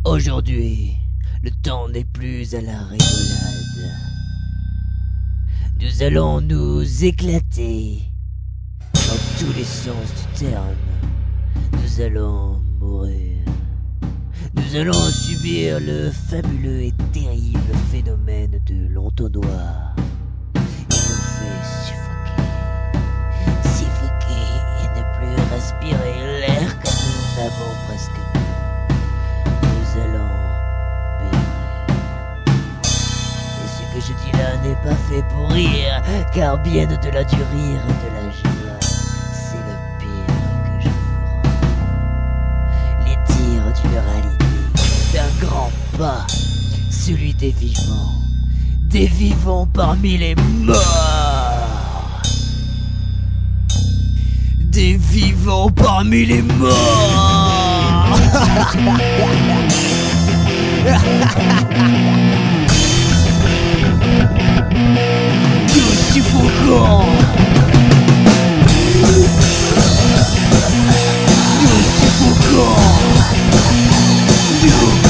Aujourd'hui, le temps n'est plus à la rigolade. Nous allons nous éclater dans tous les sens du terme. Nous allons mourir. Nous allons subir le fabuleux et terrible phénomène de l'entonnoir. Il nous fait suffoquer et ne plus respirer l'air que nous n'avons presque plus. Nous allons bénir. Et ce que je dis là n'est pas fait pour rire, car bien au-delà du rire et de la joie, c'est le pire que je vous rends. Les dires d'une réalité, d'un grand pas, celui des vivants parmi les morts. Des vivants parmi les morts. Tout suffocant. Tout suffocant. Tout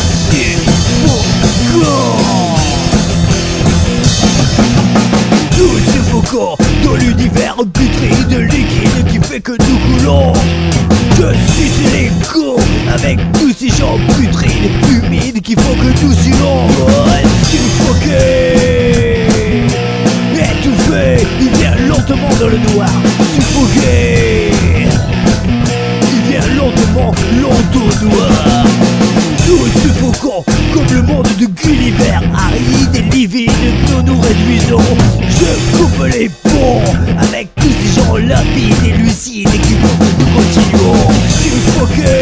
suffocant dans l'univers putride liquide qui fait que nous coulons. Je suis l'écho avec tous ces gens putrides, humides qui font que nous suons. Suffoqué, étouffé, il vient lentement dans le noir. Suffoqué, il vient lentement, l'entonnoir. Tout suffocant comme le monde de Gulliver, aride et livide dont nous réduisons. Je coupe les ponts avec tous ces gens lapides et lucides et qui font que nous continuons. Suffoqué,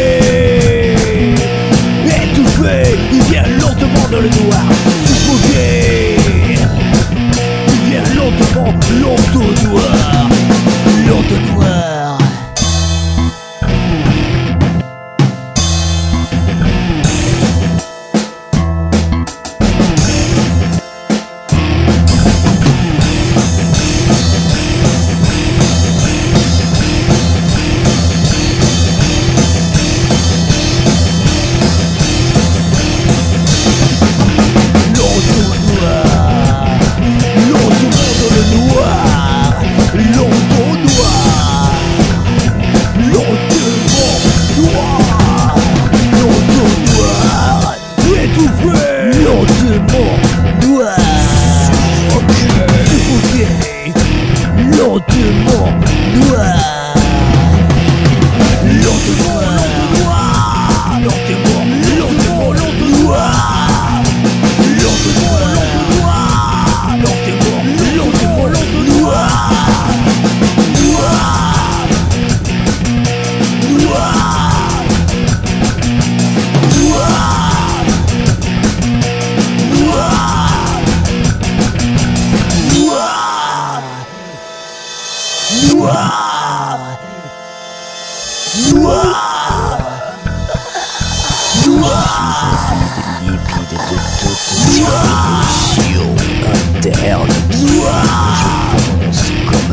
étouffé, il vient lentement dans le noir. Suffoqué, il vient lentement, l'entonnoir. L'entonnoir.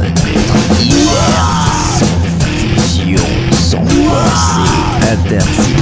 Intersidéral.